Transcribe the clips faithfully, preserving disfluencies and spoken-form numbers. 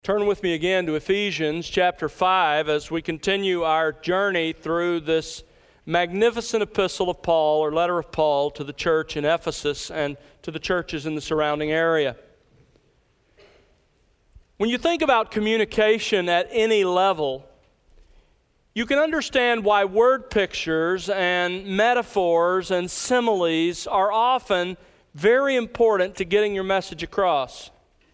Turn with me again to Ephesians chapter five as we continue our journey through this magnificent epistle of Paul, or letter of Paul, to the church in Ephesus and to the churches in the surrounding area. When you think about communication at any level, you can understand why word pictures and metaphors and similes are often very important to getting your message across.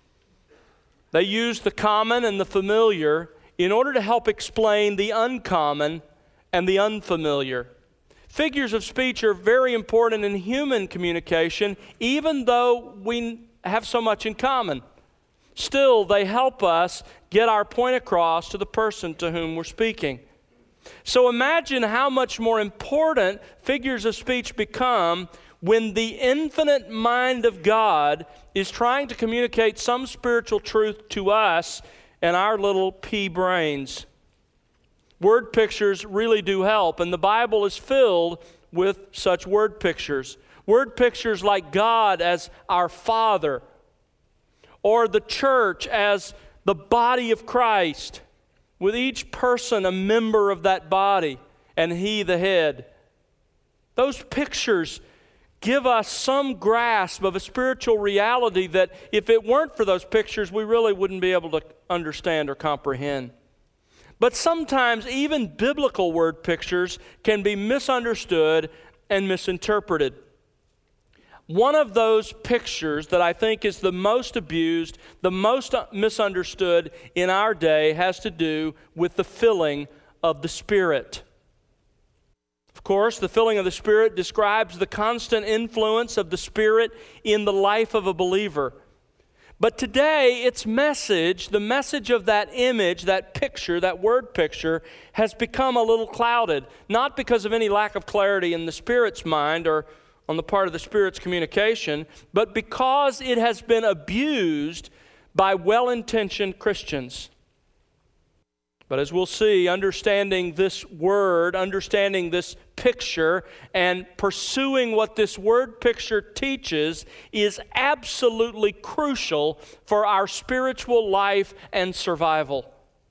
They use the common and the familiar in order to help explain the uncommon and the unfamiliar. Figures of speech are very important in human communication, even though we have so much in common. Still, they help us get our point across to the person to whom we're speaking. So imagine how much more important figures of speech become when the infinite mind of God is trying to communicate some spiritual truth to us and our little pea brains. Word pictures really do help, and the Bible is filled with such word pictures. Word pictures like God as our Father, or the church as the body of Christ, with each person a member of that body, and He the head. Those pictures give us some grasp of a spiritual reality that if it weren't for those pictures, we really wouldn't be able to understand or comprehend. But sometimes even biblical word pictures can be misunderstood and misinterpreted. One of those pictures that I think is the most abused, the most misunderstood in our day has to do with the filling of the Spirit. Of course, the filling of the Spirit describes the constant influence of the Spirit in the life of a believer. But today, its message, the message of that image, that picture, that word picture, has become a little clouded, not because of any lack of clarity in the Spirit's mind or on the part of the Spirit's communication, but because it has been abused by well-intentioned Christians. But as we'll see, understanding this word, understanding this picture, and pursuing what this word picture teaches is absolutely crucial for our spiritual life and survival.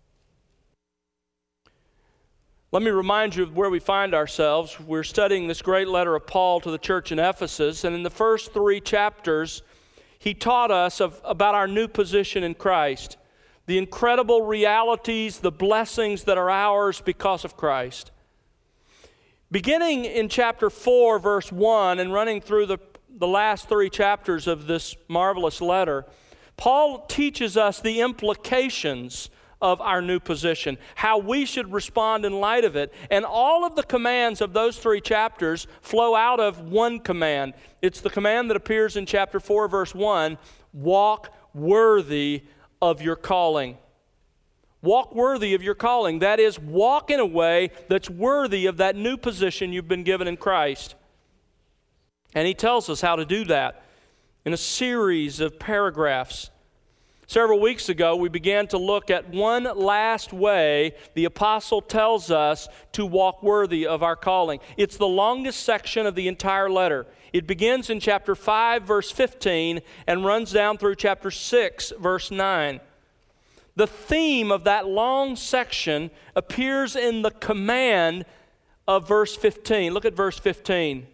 Let me remind you of where we find ourselves. We're studying this great letter of Paul to the church in Ephesus, and in the first three chapters, he taught us of, about our new position in Christ. The incredible realities, the blessings that are ours because of Christ. Beginning in chapter four, verse one, and running through the, the last three chapters of this marvelous letter, Paul teaches us the implications of our new position, how we should respond in light of it. And all of the commands of those three chapters flow out of one command. It's the command that appears in chapter four, verse one, walk worthy of your calling. Walk worthy of your calling. That is, walk in a way that's worthy of that new position you've been given in Christ. And he tells us how to do that in a series of paragraphs. Several weeks ago, we began to look at one last way the apostle tells us to walk worthy of our calling. It's the longest section of the entire letter. It begins in chapter five, verse fifteen, and runs down through chapter six, verse nine. The theme of that long section appears in the command of verse fifteen. Look at verse fifteen.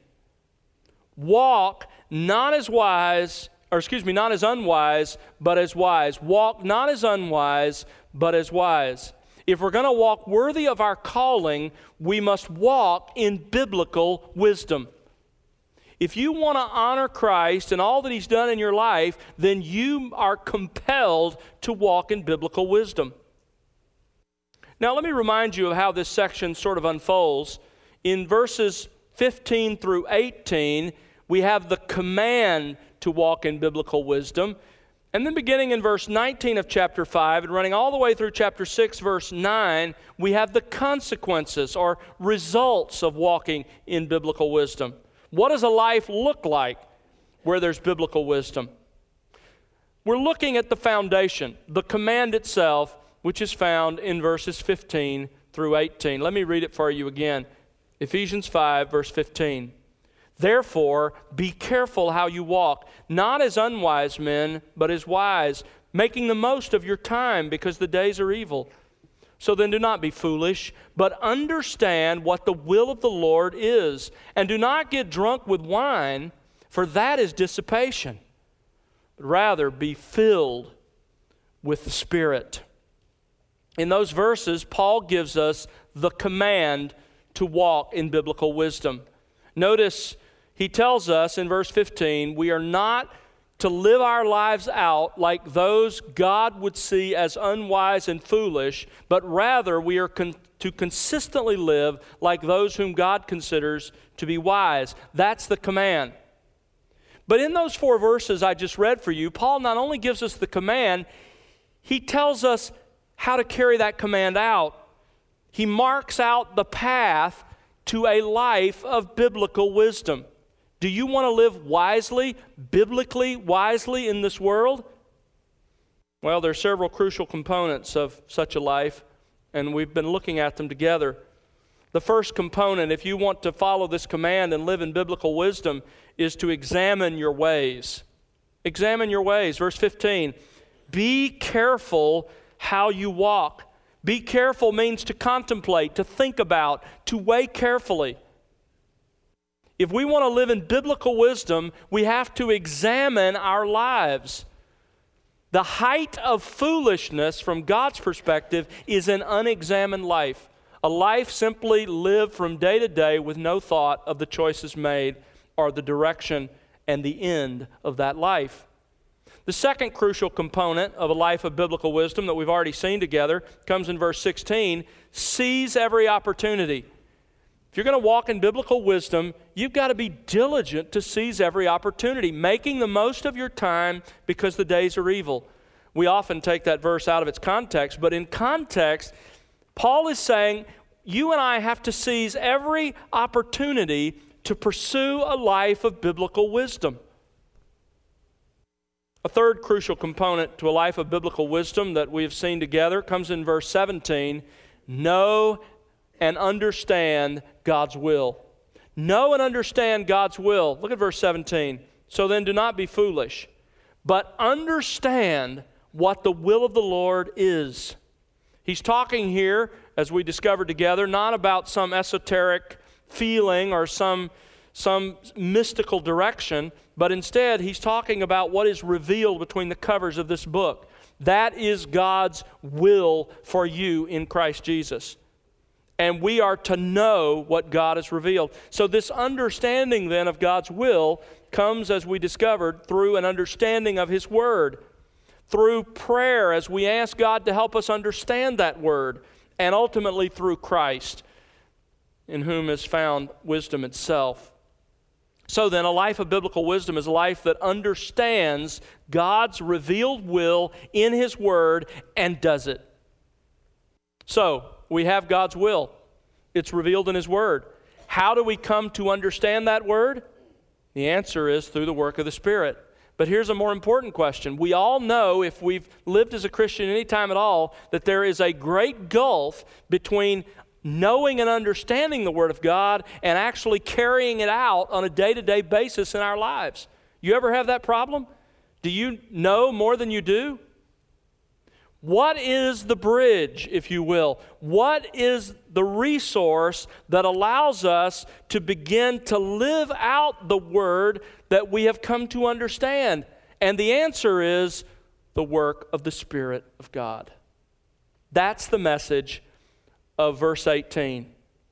Walk not as wise, or excuse me, not as unwise, but as wise. Walk not as unwise, but as wise. If we're going to walk worthy of our calling, we must walk in biblical wisdom. If you want to honor Christ and all that He's done in your life, then you are compelled to walk in biblical wisdom. Now, let me remind you of how this section sort of unfolds. In verses fifteen through eighteen, we have the command to walk in biblical wisdom. And then beginning in verse nineteen of chapter five and running all the way through chapter six, verse nine, we have the consequences or results of walking in biblical wisdom. What does a life look like where there's biblical wisdom? We're looking at the foundation, the command itself, which is found in verses fifteen through eighteen. Let me read it for you again. Ephesians five, verse fifteen. Therefore, be careful how you walk, not as unwise men, but as wise, making the most of your time because the days are evil. So then do not be foolish, but understand what the will of the Lord is. And do not get drunk with wine, for that is dissipation. But rather be filled with the Spirit. In those verses, Paul gives us the command to walk in biblical wisdom. Notice he tells us in verse fifteen, we are not to live our lives out like those God would see as unwise and foolish, but rather we are con- to consistently live like those whom God considers to be wise. That's the command. But in those four verses I just read for you, Paul not only gives us the command, he tells us how to carry that command out. He marks out the path to a life of biblical wisdom. Do you want to live wisely, biblically wisely in this world? Well, there are several crucial components of such a life, and we've been looking at them together. The first component, if you want to follow this command and live in biblical wisdom, is to examine your ways. Examine your ways. Verse fifteen, be careful how you walk. Be careful means to contemplate, to think about, to weigh carefully. If we want to live in biblical wisdom, we have to examine our lives. The height of foolishness from God's perspective is an unexamined life. A life simply lived from day to day with no thought of the choices made or the direction and the end of that life. The second crucial component of a life of biblical wisdom that we've already seen together comes in verse sixteen, seize every opportunity. If you're going to walk in biblical wisdom, you've got to be diligent to seize every opportunity, making the most of your time because the days are evil. We often take that verse out of its context, but in context, Paul is saying you and I have to seize every opportunity to pursue a life of biblical wisdom. A third crucial component to a life of biblical wisdom that we have seen together comes in verse seventeen, know and understand God's will. Know and understand God's will. Look at verse seventeen. So then do not be foolish, but understand what the will of the Lord is. He's talking here, as we discovered together, not about some esoteric feeling or some, some mystical direction, but instead he's talking about what is revealed between the covers of this book. That is God's will for you in Christ Jesus. And we are to know what God has revealed. So this understanding then of God's will comes, as we discovered, through an understanding of His Word, through prayer as we ask God to help us understand that Word, and ultimately through Christ, in whom is found wisdom itself. So then, a life of biblical wisdom is a life that understands God's revealed will in His Word and does it. So, we have God's will. It's revealed in His Word. How do we come to understand that Word? The answer is through the work of the Spirit. But here's a more important question. We all know, if we've lived as a Christian any time at all, that there is a great gulf between knowing and understanding the Word of God and actually carrying it out on a day-to-day basis in our lives. You ever have that problem? Do you know more than you do? What is the bridge, if you will? What is the resource that allows us to begin to live out the Word that we have come to understand? And the answer is the work of the Spirit of God. That's the message of verse eighteen.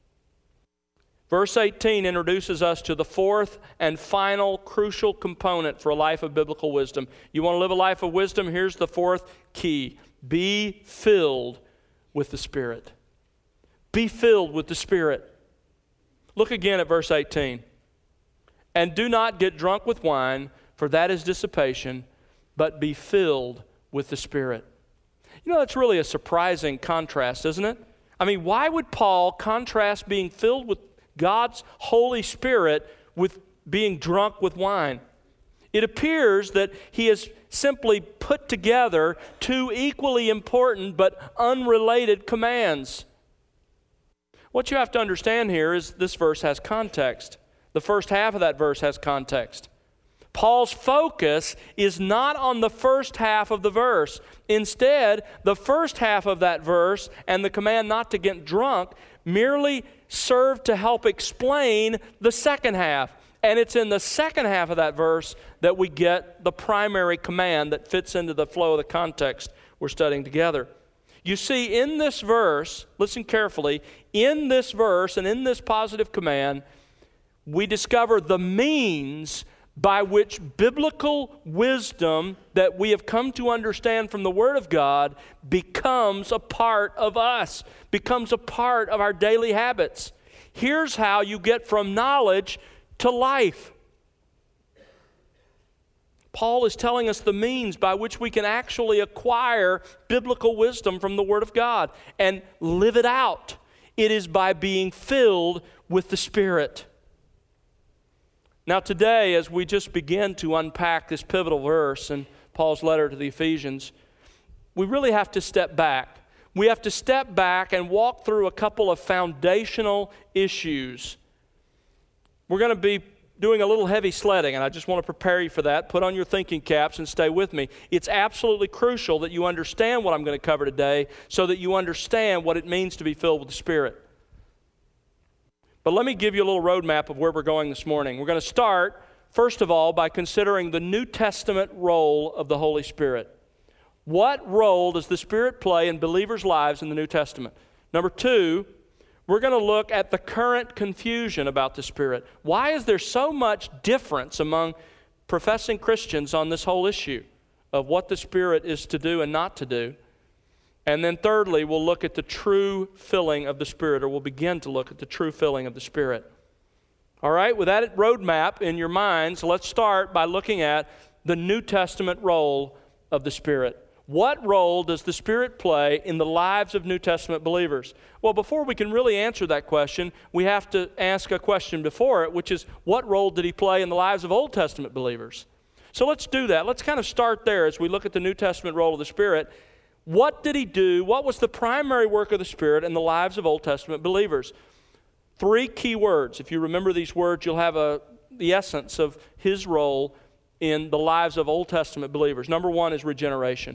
Verse eighteen introduces us to the fourth and final crucial component for a life of biblical wisdom. You want to live a life of wisdom? Here's the fourth key. Be filled with the Spirit. Be filled with the Spirit. Look again at verse eighteen. And do not get drunk with wine, for that is dissipation, but be filled with the Spirit. You know, that's really a surprising contrast, isn't it? I mean, why would Paul contrast being filled with God's Holy Spirit with being drunk with wine? It appears that he has simply put together two equally important but unrelated commands. What you have to understand here is this verse has context. The first half of that verse has context. Paul's focus is not on the first half of the verse. Instead, the first half of that verse and the command not to get drunk merely serve to help explain the second half. And it's in the second half of that verse that we get the primary command that fits into the flow of the context we're studying together. You see, in this verse, listen carefully, in this verse and in this positive command, we discover the means by which biblical wisdom that we have come to understand from the Word of God becomes a part of us, becomes a part of our daily habits. Here's how you get from knowledge to life. Paul is telling us the means by which we can actually acquire biblical wisdom from the Word of God and live it out. It is by being filled with the Spirit. Now today, as we just begin to unpack this pivotal verse in Paul's letter to the Ephesians, we really have to step back. We have to step back and walk through a couple of foundational issues. We're going to be doing a little heavy sledding, and I just want to prepare you for that. Put on your thinking caps and stay with me. It's absolutely crucial that you understand what I'm going to cover today so that you understand what it means to be filled with the Spirit. But let me give you a little roadmap of where we're going this morning. We're going to start, first of all, by considering the New Testament role of the Holy Spirit. What role does the Spirit play in believers' lives in the New Testament? Number two, we're going to look at the current confusion about the Spirit. Why is there so much difference among professing Christians on this whole issue of what the Spirit is to do and not to do? And then thirdly, we'll look at the true filling of the Spirit, or we'll begin to look at the true filling of the Spirit. All right, with that roadmap in your minds, let's start by looking at the New Testament role of the Spirit. What role does the Spirit play in the lives of New Testament believers? Well, before we can really answer that question, we have to ask a question before it, which is, what role did He play in the lives of Old Testament believers? So let's do that. Let's kind of start there as we look at the New Testament role of the Spirit. What did He do? What was the primary work of the Spirit in the lives of Old Testament believers? Three key words. If you remember these words, you'll have a, the essence of His role in the lives of Old Testament believers. Number one is regeneration.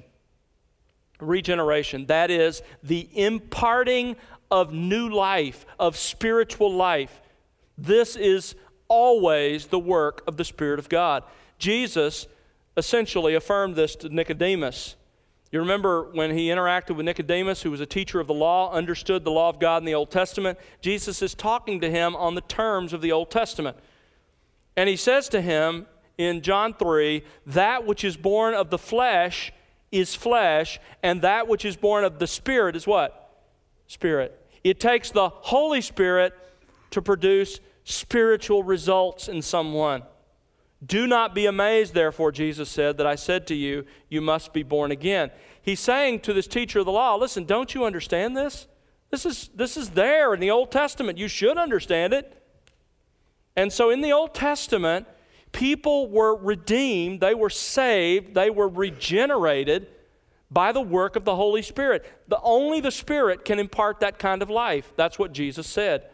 Regeneration, that is the imparting of new life, of spiritual life. This is always the work of the Spirit of God. Jesus essentially affirmed this to Nicodemus. You remember when He interacted with Nicodemus, who was a teacher of the law, understood the law of God in the Old Testament. Jesus is talking to him on the terms of the Old Testament. And He says to him in John three, that which is born of the flesh is flesh, and that which is born of the Spirit is what? Spirit. It takes the Holy Spirit to produce spiritual results in someone. Do not be amazed, therefore, Jesus said, that I said to you, you must be born again. He's saying to this teacher of the law, listen, don't you understand this? This is, this is there in the Old Testament. You should understand it. And so in the Old Testament, people were redeemed, they were saved, they were regenerated by the work of the Holy Spirit. The, only the Spirit can impart that kind of life. That's what Jesus said.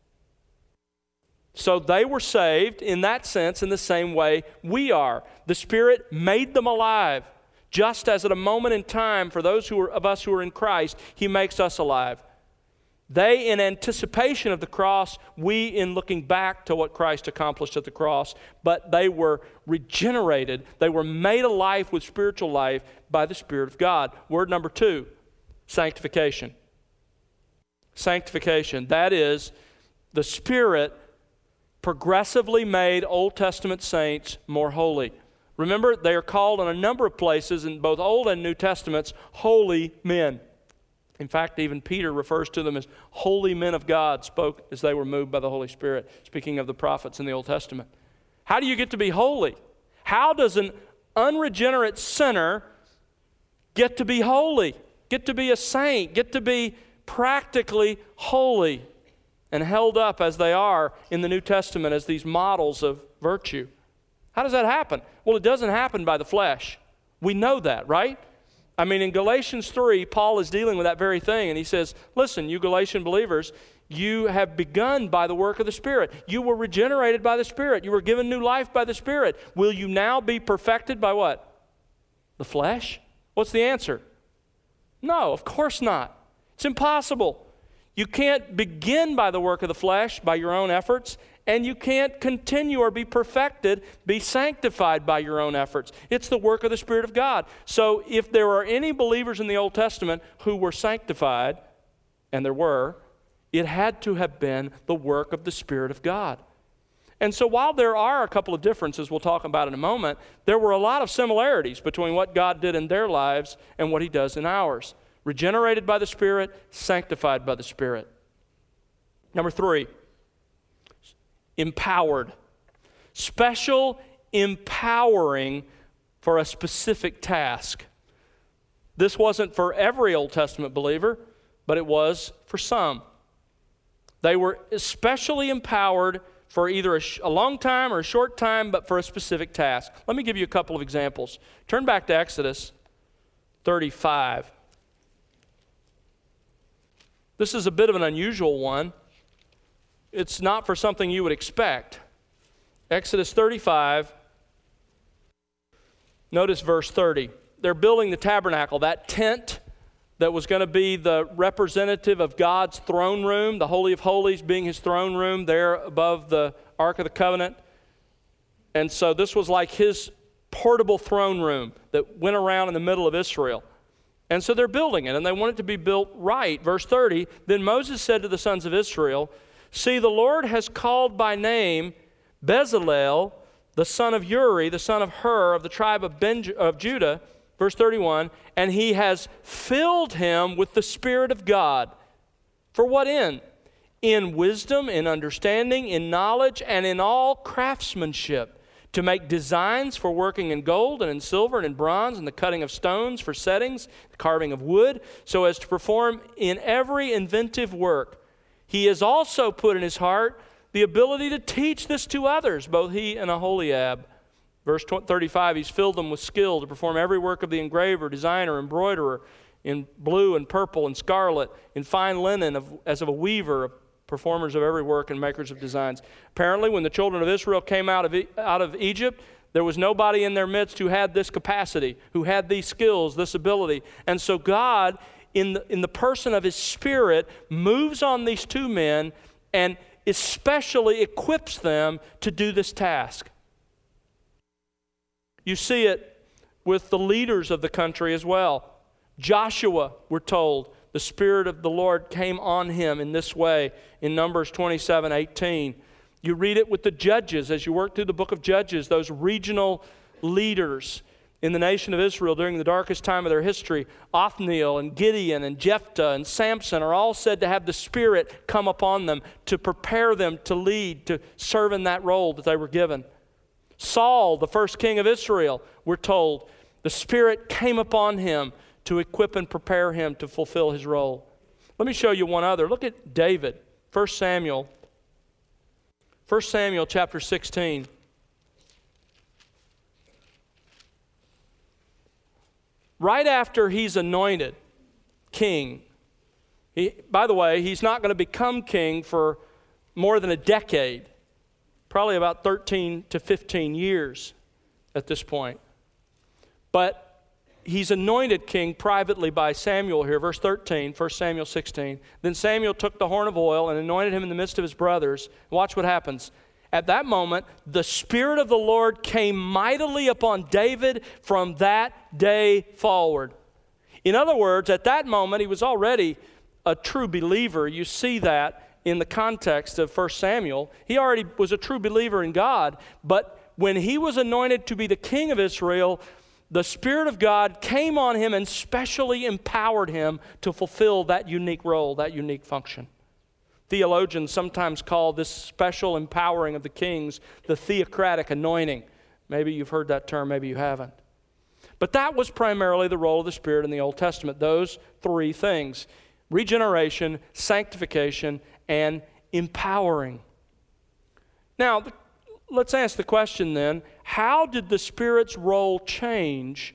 So they were saved in that sense in the same way we are. The Spirit made them alive, just as at a moment in time for those who are, of us who are in Christ, He makes us alive. They in anticipation of the cross, we in looking back to what Christ accomplished at the cross, but they were regenerated. They were made alive with spiritual life by the Spirit of God. Word number two, sanctification. Sanctification, that is, the Spirit progressively made Old Testament saints more holy. Remember, they are called in a number of places in both Old and New Testaments holy men. In fact, even Peter refers to them as holy men of God, spoke as they were moved by the Holy Spirit, speaking of the prophets in the Old Testament. How do you get to be holy? How does an unregenerate sinner get to be holy, get to be a saint, get to be practically holy and held up as they are in the New Testament as these models of virtue? How does that happen? Well, it doesn't happen by the flesh. We know that, right? I mean, in Galatians three, Paul is dealing with that very thing, and he says, listen, you Galatian believers, you have begun by the work of the Spirit. You were regenerated by the Spirit. You were given new life by the Spirit. Will you now be perfected by what? The flesh? What's the answer? No, of course not. It's impossible. You can't begin by the work of the flesh, by your own efforts, and you can't continue or be perfected, be sanctified by your own efforts. It's the work of the Spirit of God. So if there are any believers in the Old Testament who were sanctified, and there were, it had to have been the work of the Spirit of God. And so while there are a couple of differences we'll talk about in a moment, there were a lot of similarities between what God did in their lives and what He does in ours. Regenerated by the Spirit, sanctified by the Spirit. Number three, empowered. Special empowering for a specific task. This wasn't for every Old Testament believer, but it was for some. They were especially empowered for either a, sh- a long time or a short time, but for a specific task. Let me give you a couple of examples. Turn back to Exodus thirty-five. This is a bit of an unusual one. It's not for something you would expect. Exodus thirty-five, notice verse thirty. They're building the tabernacle, that tent that was going to be the representative of God's throne room, the Holy of Holies being His throne room there above the Ark of the Covenant. And so this was like His portable throne room that went around in the middle of Israel. And so they're building it, and they want it to be built right. Verse thirty, then Moses said to the sons of Israel, see, the Lord has called by name Bezalel, the son of Uri, the son of Hur, of the tribe of, Benj- of Judah, verse thirty-one, and he has filled him with the Spirit of God. For what end? In wisdom, in understanding, in knowledge, and in all craftsmanship, to make designs for working in gold and in silver and in bronze and the cutting of stones for settings, the carving of wood, so as to perform in every inventive work. He has also put in his heart the ability to teach this to others, both he and Aholiab. Verse thirty-five, he's filled them with skill to perform every work of the engraver, designer, embroiderer, in blue and purple and scarlet, in fine linen, of, as of a weaver, performers of every work and makers of designs. Apparently, when the children of Israel came out of, out of Egypt, there was nobody in their midst who had this capacity, who had these skills, this ability. And so God, in the, in the person of His Spirit, moves on these two men and especially equips them to do this task. You see it with the leaders of the country as well. Joshua, we're told, the Spirit of the Lord came on him in this way in Numbers twenty-seven eighteen. You read it with the judges as you work through the book of Judges, those regional leaders in the nation of Israel during the darkest time of their history. Othniel and Gideon and Jephthah and Samson are all said to have the Spirit come upon them to prepare them to lead, to serve in that role that they were given. Saul, the first king of Israel, we're told, the Spirit came upon him to equip and prepare him to fulfill his role. Let me show you one other. Look at David, First Samuel. First Samuel chapter sixteen. Right after he's anointed king, he, by the way, he's not going to become king for more than a decade. Probably about thirteen to fifteen years at this point. But he's anointed king privately by Samuel here, verse thirteen, First Samuel sixteen. Then Samuel took the horn of oil and anointed him in the midst of his brothers. Watch what happens. At that moment, the Spirit of the Lord came mightily upon David from that day forward. In other words, at that moment, he was already a true believer. You see that in the context of First Samuel. He already was a true believer in God, but when he was anointed to be the king of Israel, the Spirit of God came on him and specially empowered him to fulfill that unique role, that unique function. Theologians sometimes call this special empowering of the kings the theocratic anointing. Maybe you've heard that term, maybe you haven't. But that was primarily the role of the Spirit in the Old Testament, those three things: regeneration, sanctification, and empowering. Now, let's ask the question then, how did the Spirit's role change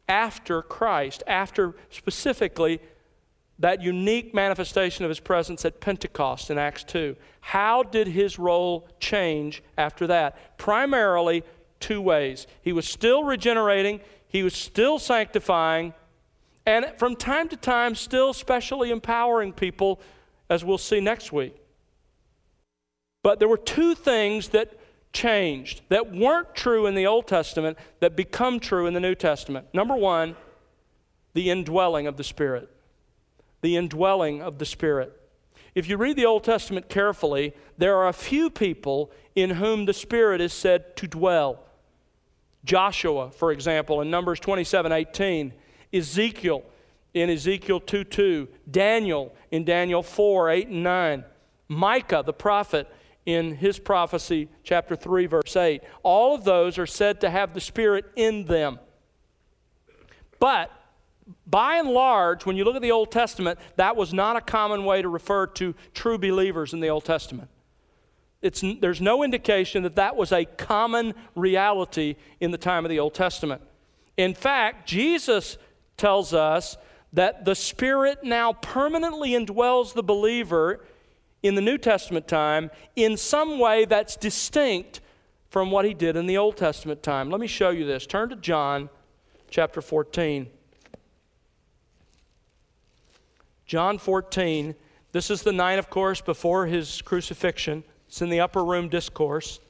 after Christ, after specifically that unique manifestation of his presence at Pentecost in Acts two. How did his role change after that? Primarily two ways. He was still regenerating, he was still sanctifying, and from time to time still specially empowering people, as we'll see next week. But there were two things that changed, that weren't true in the Old Testament, that become true in the New Testament. Number one, the indwelling of the Spirit. The indwelling of the Spirit. If you read the Old Testament carefully, there are a few people in whom the Spirit is said to dwell. Joshua, for example, in Numbers twenty-seven eighteen. Ezekiel in Ezekiel two two. Daniel in Daniel four eight and nine. Micah, the prophet, in his prophecy, chapter three, verse eight. All of those are said to have the Spirit in them. But by and large, when you look at the Old Testament, that was not a common way to refer to true believers in the Old Testament. It's, there's no indication that that was a common reality in the time of the Old Testament. In fact, Jesus tells us that the Spirit now permanently indwells the believer in the New Testament time in some way that's distinct from what he did in the Old Testament time. Let me show you this. Turn to John chapter fourteen. John fourteen, this is the night, of course, before his crucifixion. It's in the upper room discourse.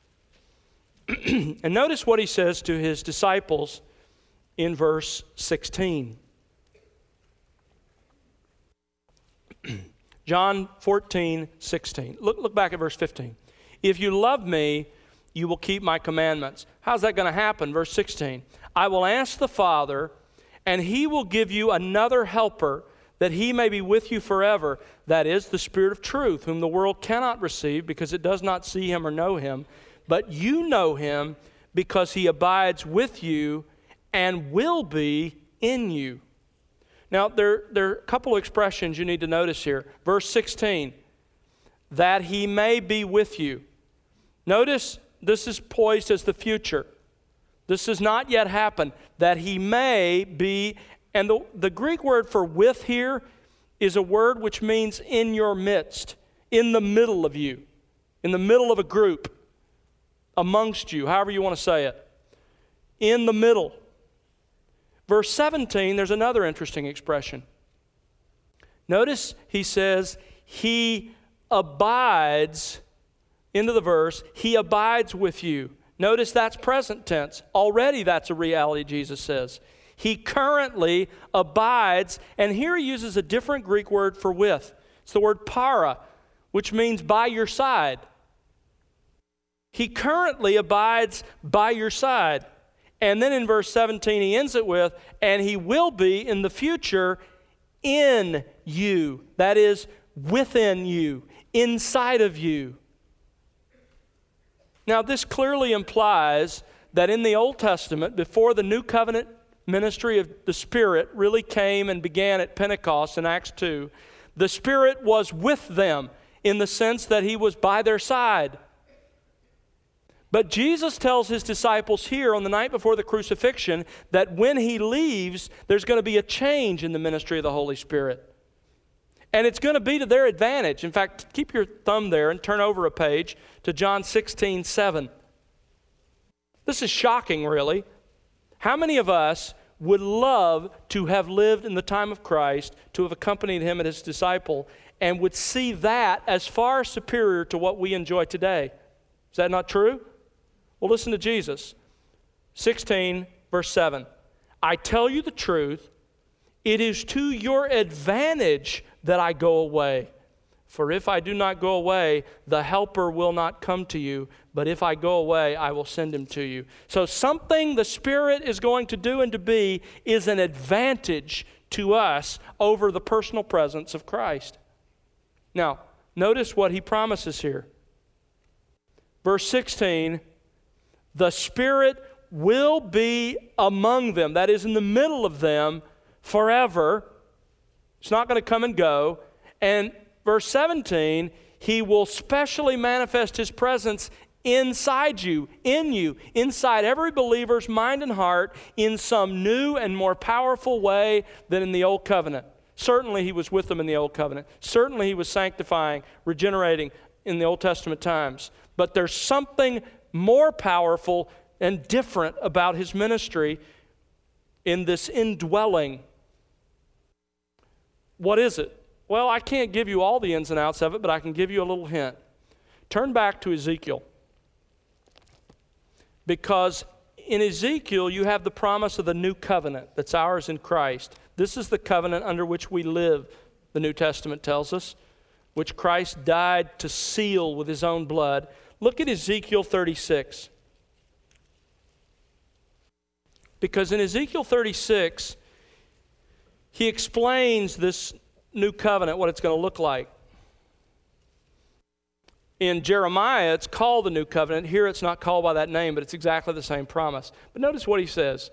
And notice what he says to his disciples in verse sixteen. John fourteen, sixteen. Look, look back at verse fifteen. If you love me, you will keep my commandments. How's that going to happen? Verse sixteen. I will ask the Father, and he will give you another helper, that he may be with you forever. That is the Spirit of truth, whom the world cannot receive because it does not see him or know him. But you know him because he abides with you and will be in you. Now, there, there are a couple of expressions you need to notice here. Verse sixteen, that he may be with you. Notice this is poised as the future. This has not yet happened. That he may be, and the, the Greek word for with here is a word which means in your midst, in the middle of you, in the middle of a group, amongst you, however you want to say it. In the middle. Verse seventeen, there's another interesting expression. Notice he says, he abides, into the verse, he abides with you. Notice that's present tense. Already that's a reality, Jesus says. He currently abides, and here he uses a different Greek word for with. It's the word para, which means by your side. He currently abides by your side. And then in verse seventeen, he ends it with, and he will be in the future in you. That is, within you, inside of you. Now, this clearly implies that in the Old Testament, before the New Covenant ministry of the Spirit really came and began at Pentecost in Acts two, the Spirit was with them in the sense that he was by their side. But Jesus tells his disciples here on the night before the crucifixion that when he leaves, there's going to be a change in the ministry of the Holy Spirit. And it's going to be to their advantage. In fact, keep your thumb there and turn over a page to John sixteen, seven. This is shocking, really. How many of us would love to have lived in the time of Christ, to have accompanied him and his disciple, and would see that as far superior to what we enjoy today? Is that not true? Well, listen to Jesus. sixteen, verse seven. I tell you the truth, it is to your advantage that I go away. For if I do not go away, the Helper will not come to you. But if I go away, I will send him to you. So something the Spirit is going to do and to be is an advantage to us over the personal presence of Christ. Now, notice what he promises here. Verse sixteen, the Spirit will be among them, that is in the middle of them, forever. It's not going to come and go. And verse seventeen, he will specially manifest his presence inside you, in you, inside every believer's mind and heart in some new and more powerful way than in the old covenant. Certainly he was with them in the old covenant. Certainly he was sanctifying, regenerating in the Old Testament times. But there's something more powerful and different about his ministry in this indwelling. What is it? Well, I can't give you all the ins and outs of it, but I can give you a little hint. Turn back to Ezekiel. Because in Ezekiel, you have the promise of the new covenant that's ours in Christ. This is the covenant under which we live, the New Testament tells us, which Christ died to seal with his own blood. Look at Ezekiel thirty-six. Because in Ezekiel thirty-six, he explains this new covenant, what it's going to look like. In Jeremiah, it's called the new covenant. Here it's not called by that name, but it's exactly the same promise. But notice what he says.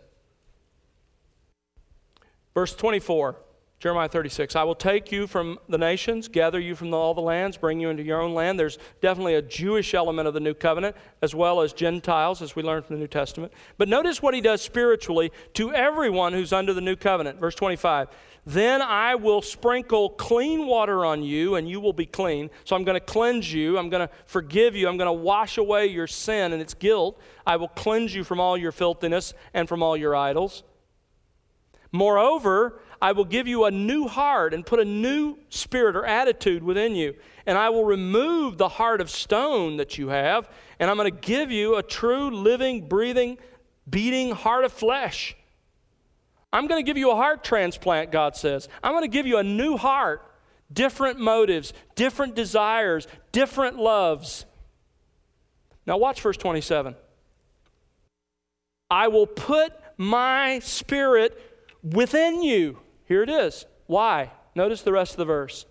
Verse twenty-four, Jeremiah thirty-six, I will take you from the nations, gather you from all the lands, bring you into your own land. There's definitely a Jewish element of the new covenant, as well as Gentiles, as we learn from the New Testament. But notice what he does spiritually to everyone who's under the new covenant. Verse twenty-five, then I will sprinkle clean water on you, and you will be clean. So I'm going to cleanse you. I'm going to forgive you. I'm going to wash away your sin and its guilt. I will cleanse you from all your filthiness and from all your idols. Moreover, I will give you a new heart and put a new spirit or attitude within you. And I will remove the heart of stone that you have, and I'm going to give you a true, living, breathing, beating heart of flesh. I'm going to give you a heart transplant, God says. I'm going to give you a new heart, different motives, different desires, different loves. Now watch verse twenty-seven. I will put my spirit within you. Here it is. Why? Notice the rest of the verse.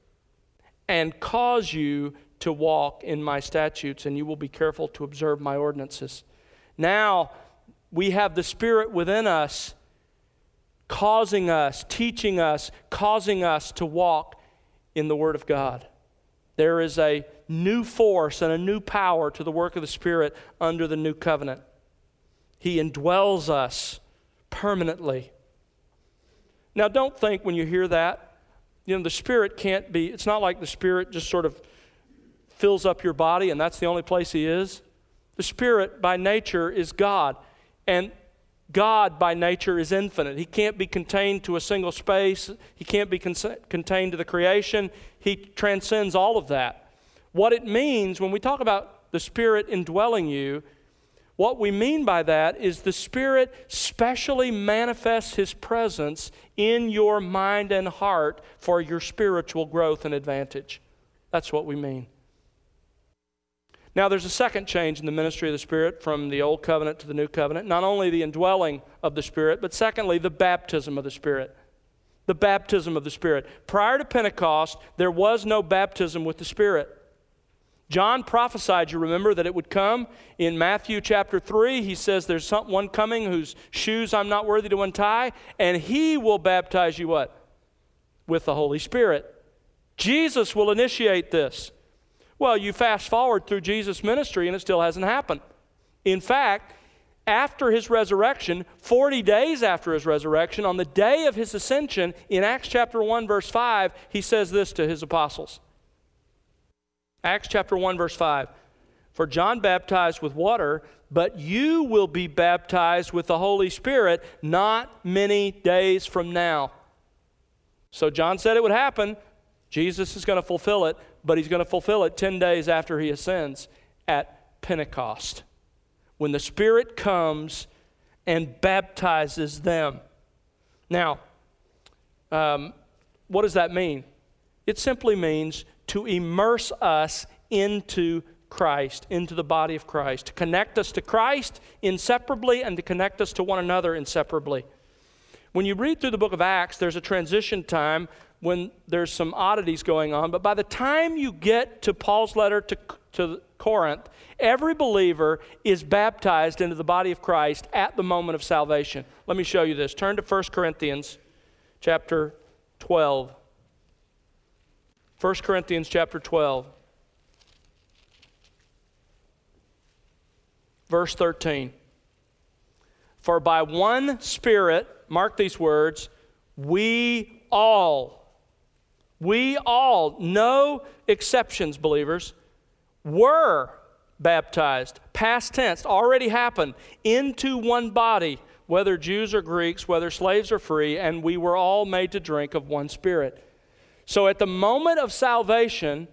And cause you to walk in my statutes, and you will be careful to observe my ordinances. Now we have the Spirit within us, causing us, teaching us, causing us to walk in the Word of God. There is a new force and a new power to the work of the Spirit under the new covenant. He indwells us permanently. Now, don't think when you hear that, you know, the Spirit can't be, it's not like the Spirit just sort of fills up your body and that's the only place He is. The Spirit by nature is God, and God by nature is infinite. He can't be contained to a single space. He can't be con- contained to the creation. He transcends all of that. What it means when we talk about the Spirit indwelling you, what we mean by that is the Spirit specially manifests His presence in your mind and heart for your spiritual growth and advantage. That's what we mean. Now, there's a second change in the ministry of the Spirit from the Old Covenant to the New Covenant. Not only the indwelling of the Spirit, but secondly, the baptism of the Spirit. The baptism of the Spirit. Prior to Pentecost, there was no baptism with the Spirit. John prophesied, you remember, that it would come. In Matthew chapter three, he says there's some, one coming whose shoes I'm not worthy to untie, and He will baptize you what? With the Holy Spirit. Jesus will initiate this. Well, you fast forward through Jesus' ministry and it still hasn't happened. In fact, after His resurrection, forty days after His resurrection, on the day of His ascension, in Acts chapter one, verse five, He says this to His apostles. Acts chapter one, verse five. For John baptized with water, but you will be baptized with the Holy Spirit not many days from now. So John said it would happen. Jesus is going to fulfill it, but He's going to fulfill it ten days after He ascends at Pentecost, when the Spirit comes and baptizes them. Now, um, what does that mean? It simply means to immerse us into Christ, into the body of Christ, to connect us to Christ inseparably and to connect us to one another inseparably. When you read through the book of Acts, there's a transition time when there's some oddities going on, but by the time you get to Paul's letter to, to Corinth, every believer is baptized into the body of Christ at the moment of salvation. Let me show you this. Turn to First Corinthians chapter twelve. First Corinthians chapter twelve. verse thirteen. For by one Spirit, mark these words, we all, we all, no exceptions, believers, were baptized, past tense, already happened, into one body, whether Jews or Greeks, whether slaves or free, and we were all made to drink of one Spirit. So at the moment of salvation,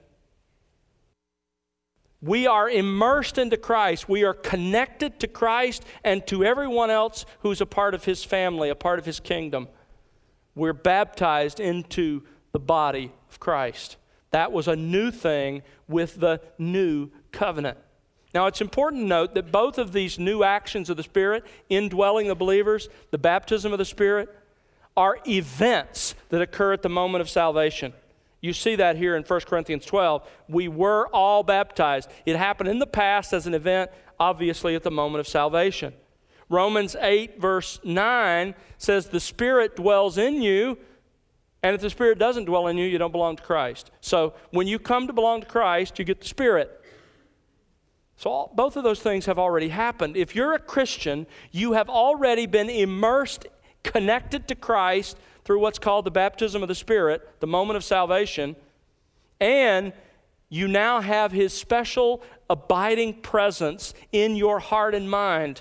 we are immersed into Christ. We are connected to Christ and to everyone else who's a part of His family, a part of His kingdom. We're baptized into the body of Christ. That was a new thing with the new covenant. Now, it's important to note that both of these new actions of the Spirit, indwelling the believers, the baptism of the Spirit, are events that occur at the moment of salvation. You see that here in First Corinthians twelve. We were all baptized. It happened in the past as an event, obviously at the moment of salvation. Romans eight, verse nine says, the Spirit dwells in you, and if the Spirit doesn't dwell in you, you don't belong to Christ. So when you come to belong to Christ, you get the Spirit. So all, both of those things have already happened. If you're a Christian, you have already been immersed, connected to Christ through what's called the baptism of the Spirit, the moment of salvation, and you now have His special abiding presence in your heart and mind.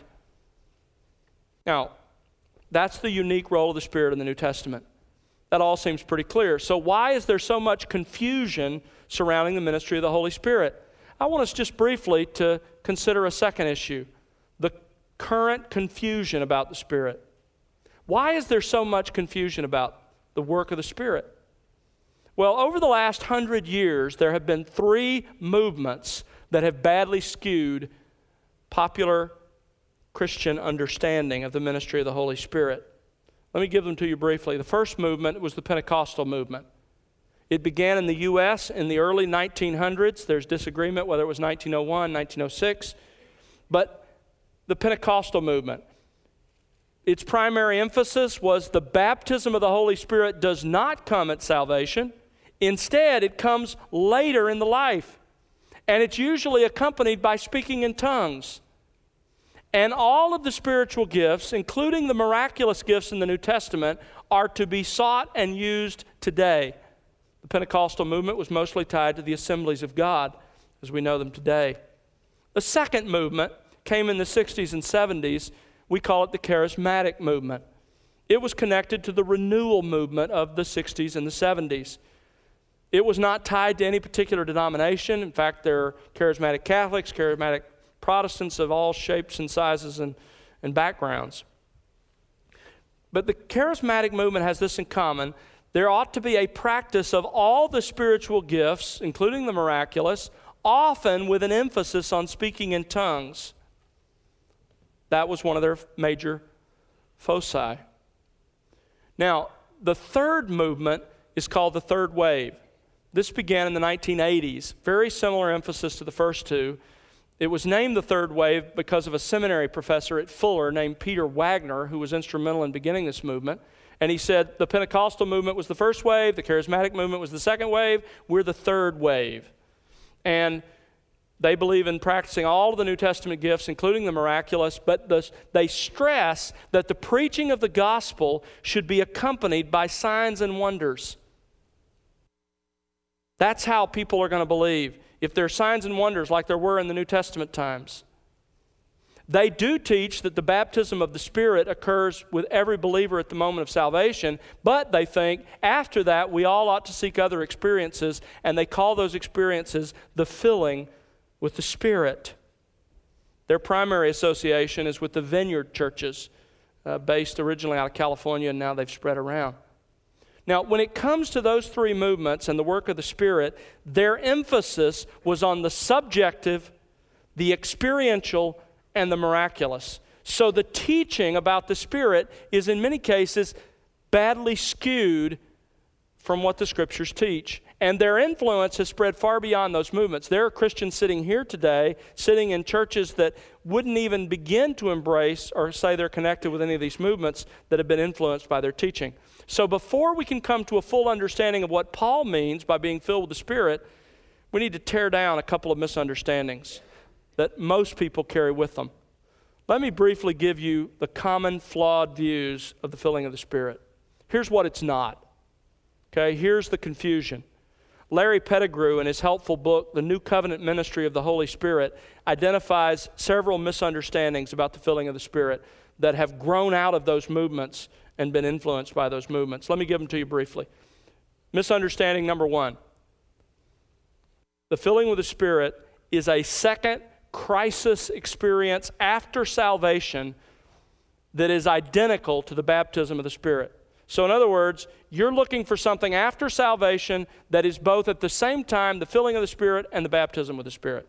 Now, that's the unique role of the Spirit in the New Testament. That all seems pretty clear. So why is there so much confusion surrounding the ministry of the Holy Spirit? I want us just briefly to consider a second issue, the current confusion about the Spirit. Why is there so much confusion about the work of the Spirit? Well, over the last hundred years, there have been three movements that have badly skewed popular Christian understanding of the ministry of the Holy Spirit. Let me give them to you briefly. The first movement was the Pentecostal movement. It began in the U S in the early nineteen hundreds. There's disagreement whether it was nineteen oh one, nineteen oh six. But the Pentecostal movement, its primary emphasis was the baptism of the Holy Spirit does not come at salvation. Instead, it comes later in the life. And it's usually accompanied by speaking in tongues. And all of the spiritual gifts, including the miraculous gifts in the New Testament, are to be sought and used today. The Pentecostal movement was mostly tied to the Assemblies of God, as we know them today. The second movement came in the sixties and seventies. We call it the charismatic movement. It was connected to the renewal movement of the sixties and the seventies. It was not tied to any particular denomination. In fact, there are charismatic Catholics, charismatic Protestants of all shapes and sizes and, and backgrounds. But the charismatic movement has this in common. There ought to be a practice of all the spiritual gifts, including the miraculous, often with an emphasis on speaking in tongues. That was one of their major foci. Now, the third movement is called the third wave. This began in the nineteen eighties, very similar emphasis to the first two. It was named the third wave because of a seminary professor at Fuller named Peter Wagner, who was instrumental in beginning this movement. And he said the Pentecostal movement was the first wave, the charismatic movement was the second wave, we're the third wave. And they believe in practicing all of the New Testament gifts, including the miraculous, but the, they stress that the preaching of the gospel should be accompanied by signs and wonders. That's how people are going to believe, if there are signs and wonders like there were in the New Testament times. They do teach that the baptism of the Spirit occurs with every believer at the moment of salvation, but they think after that we all ought to seek other experiences, and they call those experiences the filling with the Spirit. Their primary association is with the Vineyard churches, uh, based originally out of California, and now they've spread around. Now, when it comes to those three movements and the work of the Spirit, their emphasis was on the subjective, the experiential, and the miraculous. So the teaching about the Spirit is in many cases badly skewed from what the Scriptures teach. And their influence has spread far beyond those movements. There are Christians sitting here today, sitting in churches that wouldn't even begin to embrace or say they're connected with any of these movements that have been influenced by their teaching. So before we can come to a full understanding of what Paul means by being filled with the Spirit, we need to tear down a couple of misunderstandings that most people carry with them. Let me briefly give you the common flawed views of the filling of the Spirit. Here's what it's not. Okay, here's the confusion. Larry Pettigrew, in his helpful book, The New Covenant Ministry of the Holy Spirit, identifies several misunderstandings about the filling of the Spirit that have grown out of those movements and been influenced by those movements. Let me give them to you briefly. Misunderstanding number one. The filling with the Spirit is a second crisis experience after salvation that is identical to the baptism of the Spirit. So in other words, you're looking for something after salvation that is both at the same time the filling of the Spirit and the baptism with the Spirit.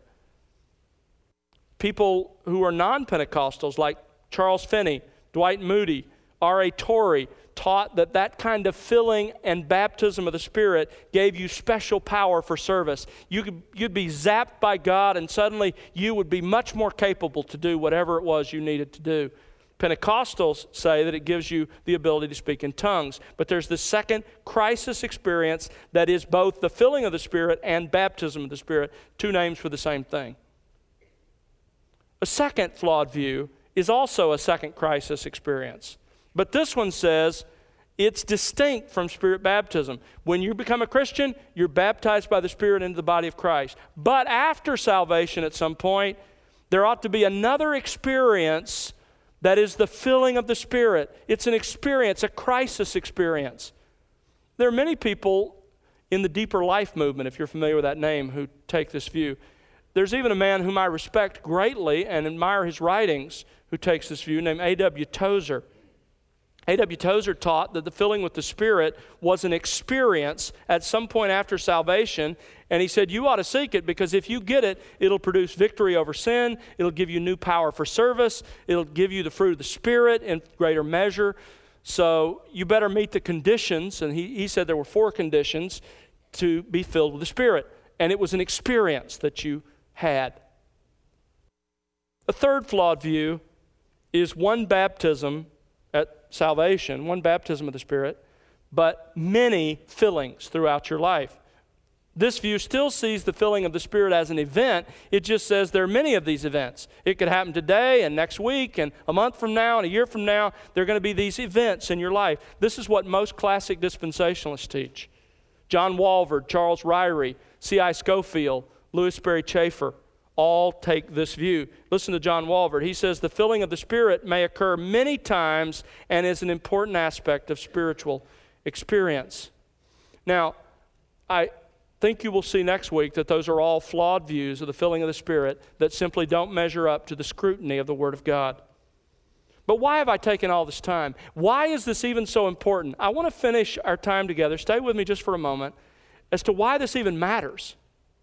People who are non-Pentecostals like Charles Finney, Dwight Moody, R A Torrey taught that that kind of filling and baptism of the Spirit gave you special power for service. You could, you'd be zapped by God and suddenly you would be much more capable to do whatever it was you needed to do. Pentecostals say that it gives you the ability to speak in tongues. But there's the second crisis experience that is both the filling of the Spirit and baptism of the Spirit, two names for the same thing. A second flawed view is also a second crisis experience. But this one says it's distinct from Spirit baptism. When you become a Christian, you're baptized by the Spirit into the body of Christ. But after salvation at some point, there ought to be another experience that is the filling of the Spirit. It's an experience, a crisis experience. There are many people in the Deeper Life movement, if you're familiar with that name, who take this view. There's even a man whom I respect greatly and admire his writings who takes this view, named A W Tozer. A W Tozer taught that the filling with the Spirit was an experience at some point after salvation, and he said you ought to seek it because if you get it, it'll produce victory over sin, it'll give you new power for service, it'll give you the fruit of the Spirit in greater measure. So you better meet the conditions, and he, he said there were four conditions to be filled with the Spirit, and it was an experience that you had. A third flawed view is one baptism at salvation, one baptism of the Spirit, but many fillings throughout your life. This view still sees the filling of the Spirit as an event. It just says there are many of these events. It could happen today and next week and a month from now and a year from now. There are going to be these events in your life. This is what most classic dispensationalists teach. John Walvoord, Charles Ryrie, C I Scofield, Louis Sperry Chafer, all take this view. Listen to John Walvoord. He says the filling of the Spirit may occur many times and is an important aspect of spiritual experience. Now, I think you will see next week that those are all flawed views of the filling of the Spirit that simply don't measure up to the scrutiny of the Word of God. But why have I taken all this time? Why is this even so important? I want to finish our time together. Stay with me just for a moment as to why this even matters.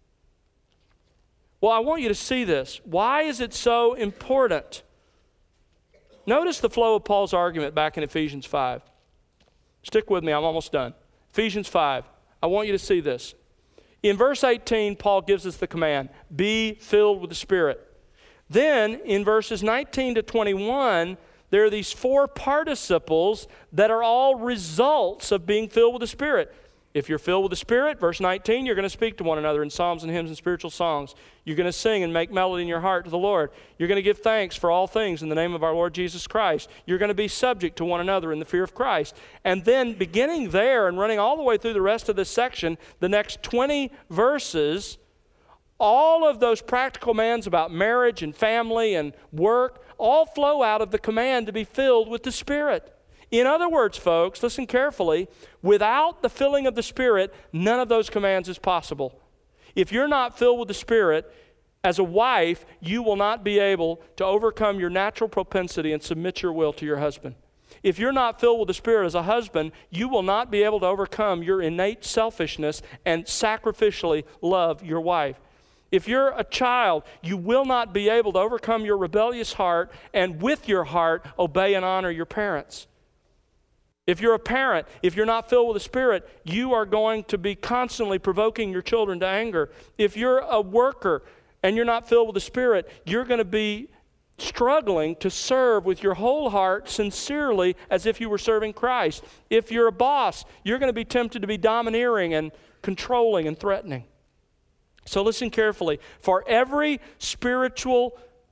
Well, I want you to see this. Why is it so important? Notice the flow of Paul's argument back in Ephesians five. Stick with me, I'm almost done. Ephesians five. I want you to see this. In verse eighteen, Paul gives us the command, be filled with the Spirit. Then, in verses nineteen to twenty-one, there are these four participles that are all results of being filled with the Spirit. If you're filled with the Spirit, verse nineteen, you're going to speak to one another in psalms and hymns and spiritual songs. You're going to sing and make melody in your heart to the Lord. You're going to give thanks for all things in the name of our Lord Jesus Christ. You're going to be subject to one another in the fear of Christ. And then beginning there and running all the way through the rest of this section, the next twenty verses, all of those practical commands about marriage and family and work all flow out of the command to be filled with the Spirit. In other words, folks, listen carefully, without the filling of the Spirit, none of those commands is possible. If you're not filled with the Spirit, as a wife, you will not be able to overcome your natural propensity and submit your will to your husband. If you're not filled with the Spirit as a husband, you will not be able to overcome your innate selfishness and sacrificially love your wife. If you're a child, you will not be able to overcome your rebellious heart and with your heart obey and honor your parents. If you're a parent, if you're not filled with the Spirit, you are going to be constantly provoking your children to anger. If you're a worker and you're not filled with the Spirit, you're going to be struggling to serve with your whole heart sincerely as if you were serving Christ. If you're a boss, you're going to be tempted to be domineering and controlling and threatening. So listen carefully. For every spiritual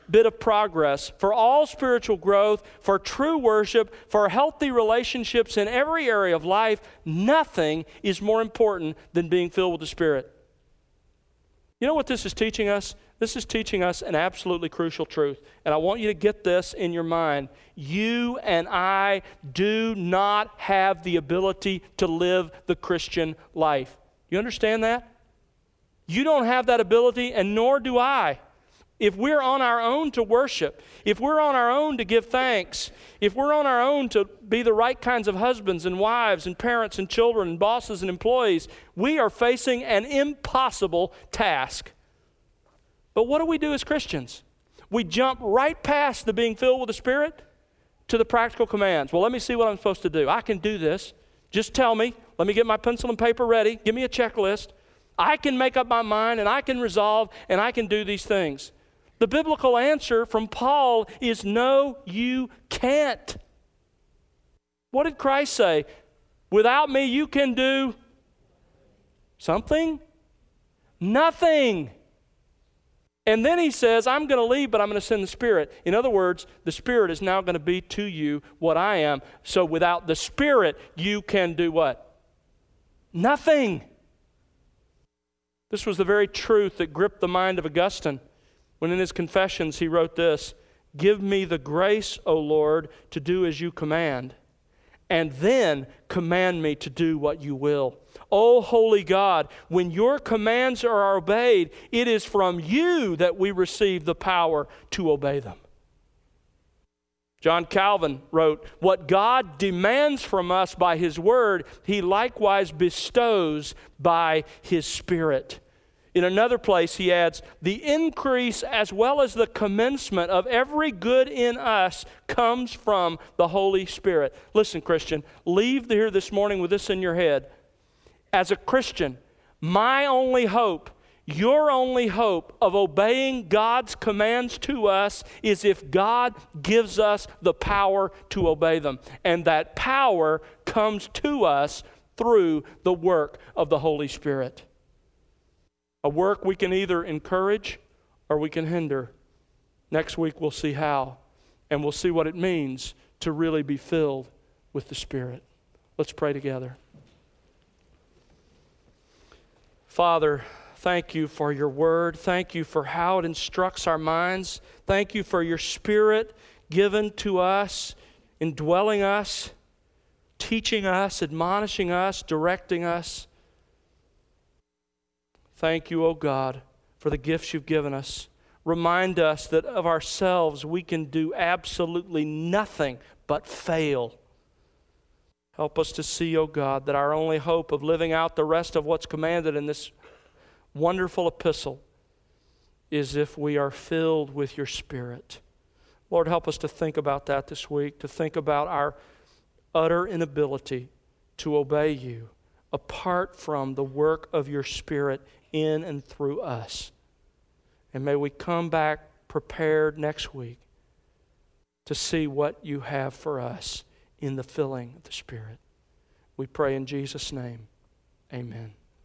bit of progress, for all spiritual growth, for true worship, for healthy relationships in every area of life, nothing is more important than being filled with the Spirit. You know what this is teaching us? This is teaching us an absolutely crucial truth. And I want you to get this in your mind. You and I do not have the ability to live the Christian life. You understand that? You don't have that ability, and nor do I. If we're on our own to worship, if we're on our own to give thanks, if we're on our own to be the right kinds of husbands and wives and parents and children and bosses and employees, we are facing an impossible task. But what do we do as Christians? We jump right past the being filled with the Spirit to the practical commands. Well, let me see what I'm supposed to do. I can do this. Just tell me. Let me get my pencil and paper ready. Give me a checklist. I can make up my mind, and I can resolve, and I can do these things. The biblical answer from Paul is no, you can't. What did Christ say? Without me, you can do something? Nothing. And then he says, I'm going to leave, but I'm going to send the Spirit. In other words, the Spirit is now going to be to you what I am. So without the Spirit, you can do what? Nothing. This was the very truth that gripped the mind of Augustine when in his Confessions he wrote this, give me the grace, O Lord, to do as you command, and then command me to do what you will. O holy God, when your commands are obeyed, it is from you that we receive the power to obey them. John Calvin wrote, what God demands from us by His Word, He likewise bestows by His Spirit. In another place, he adds, the increase as well as the commencement of every good in us comes from the Holy Spirit. Listen, Christian, leave here this morning with this in your head. As a Christian, my only hope, your only hope of obeying God's commands to us is if God gives us the power to obey them. And that power comes to us through the work of the Holy Spirit. A work we can either encourage or we can hinder. Next week we'll see how, and we'll see what it means to really be filled with the Spirit. Let's pray together. Father, thank you for your word. Thank you for how it instructs our minds. Thank you for your Spirit given to us, indwelling us, teaching us, admonishing us, directing us. Thank you, O God, for the gifts you've given us. Remind us that of ourselves we can do absolutely nothing but fail. Help us to see, O God, that our only hope of living out the rest of what's commanded in this wonderful epistle is if we are filled with your Spirit. Lord, help us to think about that this week, to think about our utter inability to obey you apart from the work of your Spirit in and through us. And may we come back prepared next week to see what you have for us in the filling of the Spirit. We pray in Jesus' name. Amen.